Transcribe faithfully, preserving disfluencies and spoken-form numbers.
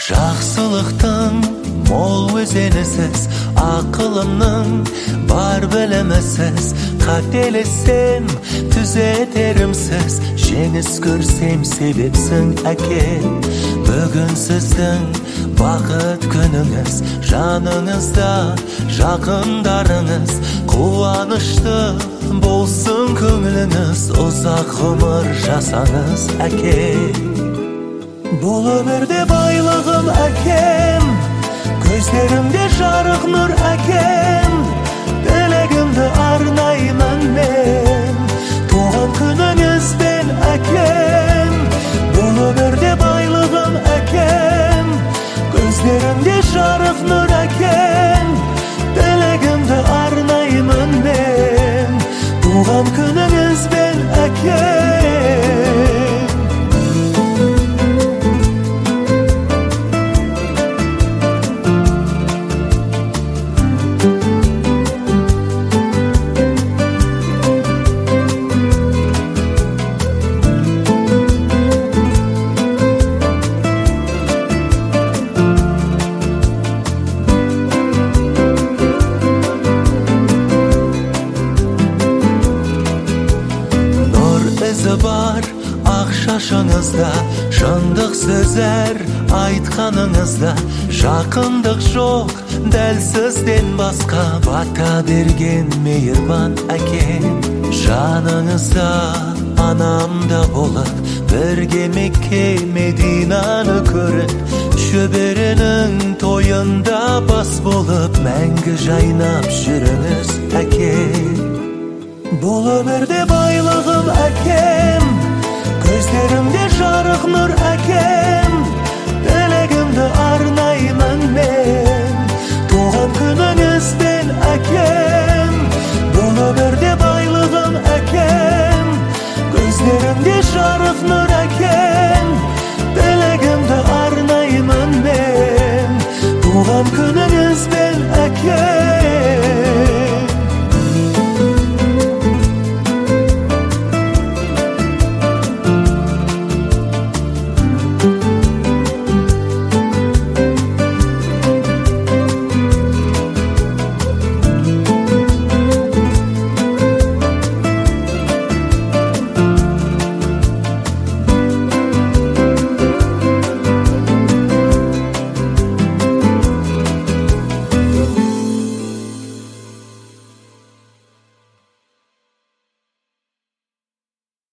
Жақсылықтың мол өзенісіз, ақылымның бар білімісіз, қателессем түзетерімсіз, жеңіс көрсем себепсің әке. Бүгін сіздің бақыт күніңіз, жаныңызда жақындарыңыз, қуанышты болсын көңіліңіз, ұзақ ғұмыр жасаңыз әке. Бұл өмірде байлығым әкем, көздерімде жарық нұр әкем, тілегімді арнаймын мен туған күніңізбен әкем. Бұл өмірде байлығым әкем, көздерімде жарық нұр әкем, тілегімді арнаймын мен туған күніңізбен әкем. Бар ақ шашыңызда, шындық сөзер айтқаныңызда, жақындық жоқ дәл сізден басқа, бата берген мейірбан әкем. Жаныңызда анамда болып, бірге Мекке Мединаны көріп, шөберенің тойында бас болып, мәңгі жайнап жүріңіз әке. Бұл өмірде байлығым әкем, көздерімде жарық нұр әкем, тілегімді арнаймын мен туған күніңізбен әкем. Бұл өмірде байлығым әкем, көздерімде жарық нұр әкем, тілегімді арнаймын мен туған күніңізбен әкем.